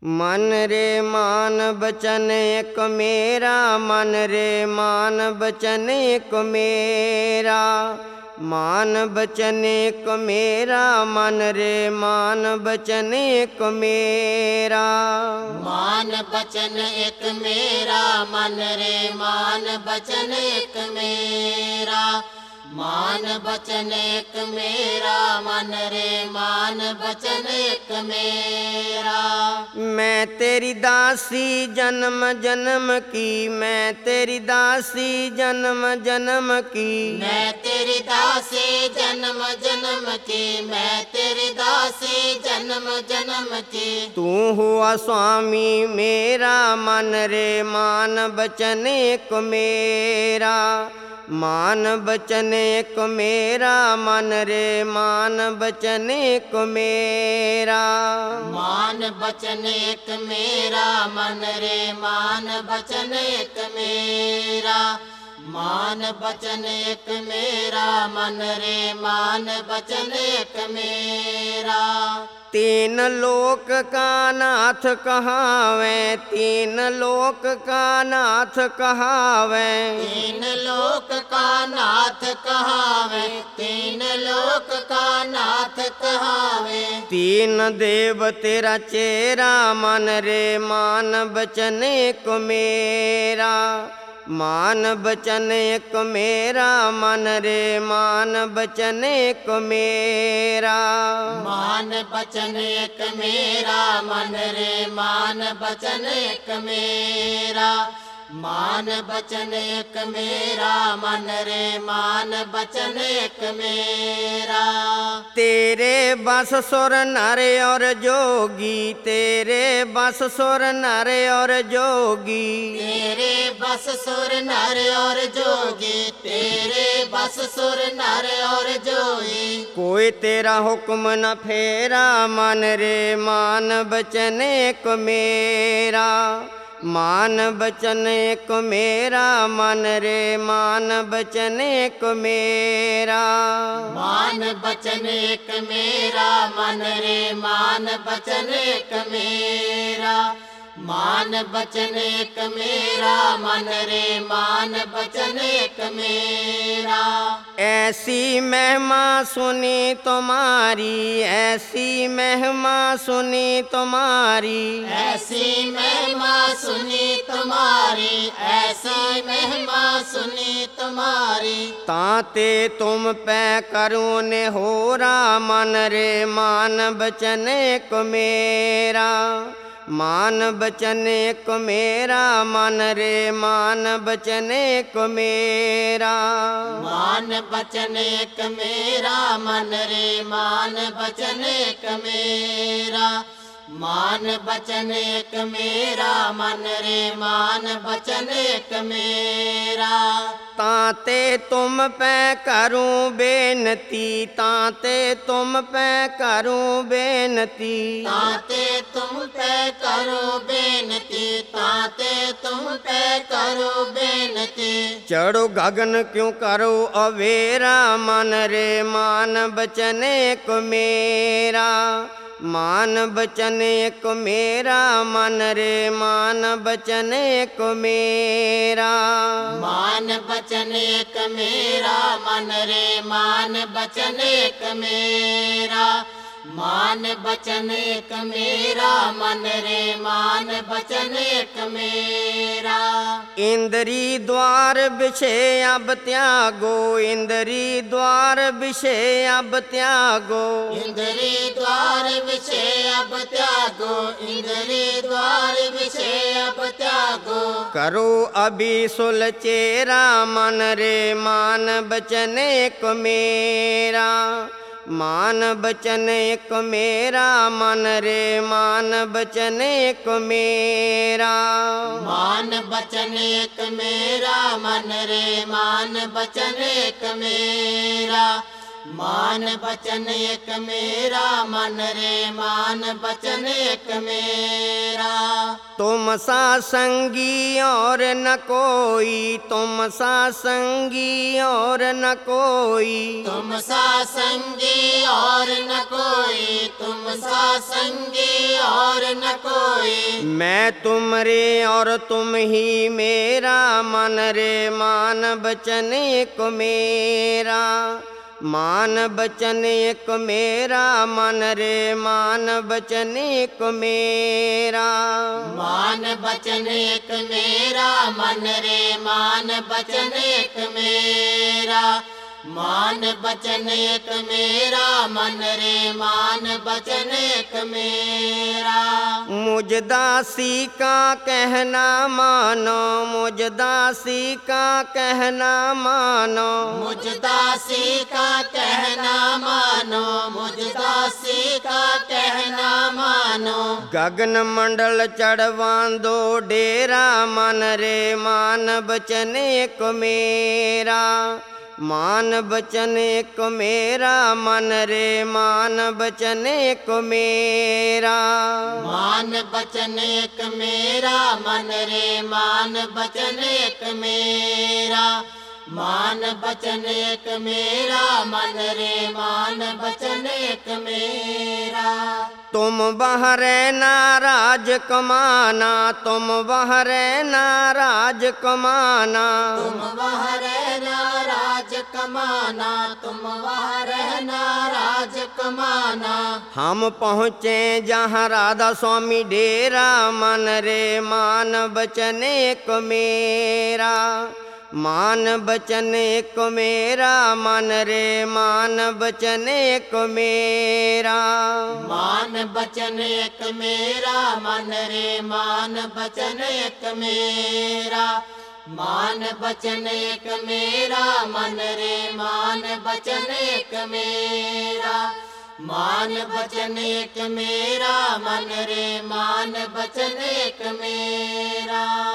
मन रे मान बचन एक मेरा, मन रे मान बचन एक मेरा, मान बचन एक मेरा, मन रे मान बचन एक मेरा। मान बचन एक मेरा, मन रे मान बचन एक मेरा, मान बचन एक मेरा, मन रे मान बचन एक मेरा। मैं तेरी दासी जन्म जन्म की, मैं तेरी दासी जन्म जन्म की, मैं तेरी दासी जन्म जन्म की, मैं तेरी दासी जन्म जन्म की। तू हुआ स्वामी मेरा, मन रे मान बचन एक मेरा, मान बचन एक मेरा, मन रे मान बचन एक मेरा। मान बचन एक मेरा, मन रे मान बचन एक मेरा, मान बचन एक मेरा, मन रे मान बचन एक मेरा। तीन लोक का नाथ कहावे, तीन लोक का नाथ कहावे, तीन लोक का नाथ कहावे, तीन लोक का नाथ कहावे। तीन देव तेरा चेरा, मन रे मान बचन एक मेरा, मान बचन एक मेरा, मन रे मान बचन एक मेरा। मान बचन एक मेरा, मन रे मान बचन एक मेरा, मान बचन एक मेरा, मन रे मान बचन एक मेरा। तेरे बस सुर नर और जोगी, तेरे बस सुर नर और जोगी, तेरे बस सुर नर और जोगी, तेरे बस सुर नर और जोगी। कोई तेरा हुक्म न फेरा, मन रे मान बचन एक मेरा, मान बचन एक मेरा, मन रे मान बचन एक मेरा। मान बचन एक मेरा, मन रे मान बचन एक मेरा, मान बचन एक मेरा, मन रे मान बचन एक मेरा। ऐसी महिमा सुनी तुम्हारी, ऐसी महिमा सुनी तुम्हारी, ऐसी महिमा सुनी तुम्हारी, ऐसी महिमा सुनी तुम्हारी। ताते तुम पे करूँ ने होरा, मन रे मान बचन एक मेरा, मान बचन एक मेरा, मन रे मान बचन एक मेरा। मान बचन एक मेरा, मन रे मान बचन एक मेरा, मान बचन एक मेरा, मन रे मान बचन एक मेरा। ताते तुम पे करूँ बेनती, ताते तुम पे करूँ बेनती, ताते तुम पे करो बेनती, ताते तुम पे करो बेनती। चढ़ो गगन क्यों करो अवेरा, मन रे मान बचन एक मेरा, मान बचन एक मेरा, मन रे मान बचन एक मेरा। मान बचन एक मेरा, मन रे मान बचन एक मेरा, मान बचन एक मेरा, मन रे मान बचन एक मेरा। इंद्री द्वार बिछे अब त्यागो, इंद्री द्वार बिछे अब त्यागो, इंद्री द्वार विषे अब त्यागो, इंद्री द्वार विषे अब त्यागो। करो अभी सुलचेरा, मन रे मान बचन एक मेरा, मान बचन एक मेरा, मन रे मान बचन एक मेरा। मान बचन एक मेरा, मन रे मान बचन एक मेरा, मान बचन एक मेरा, मन रे मान बचन एक मेरा। तुम सा संगी और न कोई, तुम सा संगी और न कोई, तुम सा संगी और न कोई, तुम सा संगी और न कोई। जोई। मैं तुम रे और तुम ही मेरा, मन रे मान बचन एक मेरा। मान बचन एक मेरा, मन रे मान बचन एक मेरा। मान बचन एक मेरा, मन रे मान बचन एक मेरा। मान बचन एक मेरा, मन रे मान बचन एक मेरा। मुझ दासी का कहना मानो, मुझ दासी का कहना मानो। मुझ दासी का कहना मानो, मुझ दासी का कहना मानो। गगन मंडल चढ़वांदो डेरा, मन रे मान बचन एक मेरा। मान बचन एक मेरा, मन रे मान बचन एक मेरा। मान बचन एक मेरा, मन रे मान बचन एक मेरा। मान बचन एक मेरा, मन रे मान बचन एक मेरा। तुम बहरे नाराज कमाना, तुम बहरे नाराज कमाना। तुम वह रहना राज कमाना, तुम वह रहना राज कमाना। हम पहुँचे जहाँ राधा स्वामी डेरा, मन रे मान बचन एक मेरा। मान बचन एक मेरा, मन रे मान बचन एक मेरा। मान बचन एक मेरा, मन रे मान बचन एक मेरा। मान बचन एक मेरा, मन रे मान बचन एक मेरा। मान बचन एक मेरा, मन रे मान बचन एक मेरा।